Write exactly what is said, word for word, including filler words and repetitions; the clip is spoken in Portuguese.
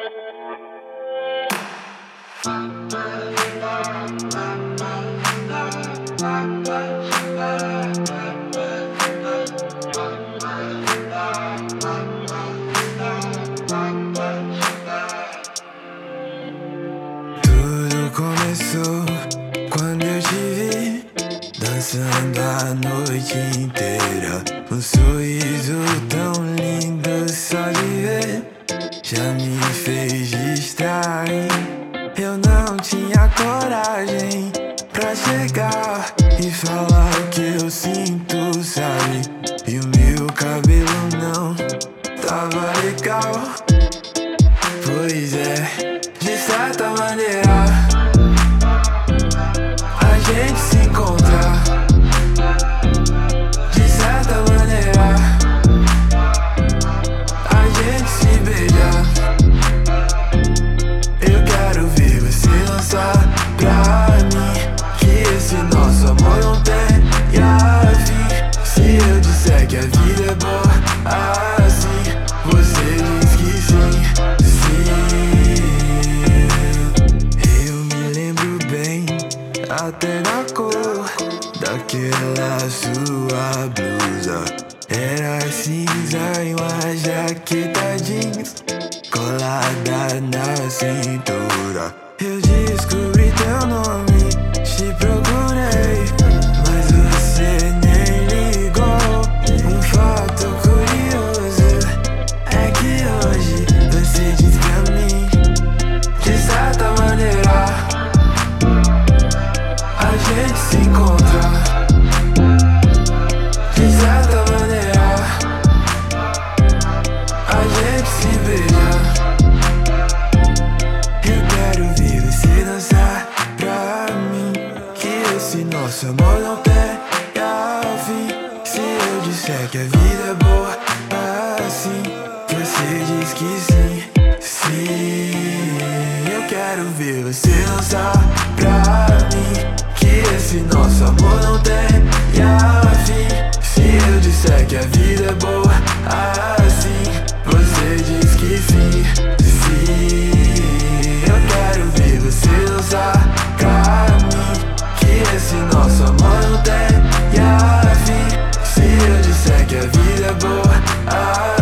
Tudo começou quando eu te vi dançando a noite inteira. Um sorriso tão lindo só de ver já me fez distrair. Eu não tinha coragem pra chegar e falar o que eu sinto, sabe? E o meu cabelo não tava legal. Pois é, de certa maneira a gente se encontra. De certa maneira a gente se beija. Eu quero ver você lançar pra mim que esse nosso amor não tem fim. Se eu disser que a vida é boa assim, você diz que sim, sim. Eu me lembro bem até da cor daquela sua blusa. Era cinza e uma jaqueta jeans colada na cintura. Eu descobri teu nome, te procurei, mas você nem ligou. Um fato curioso é que hoje você diz pra mim, de certa maneira a gente se encontra. De certa maneira a gente se beija. Eu quero ver você dançar pra mim que esse nosso amor não tem fim. Se eu disser que a vida é boa assim, você diz que sim, sim. Eu quero ver você dançar pra mim que esse nosso amor não tem fim. Se eu disser que a vida é boa assim, você diz que sim, sim. Eu quero ver você dançar pra mim que esse nosso amor não tem fim. Se eu disser que a vida é boa assim,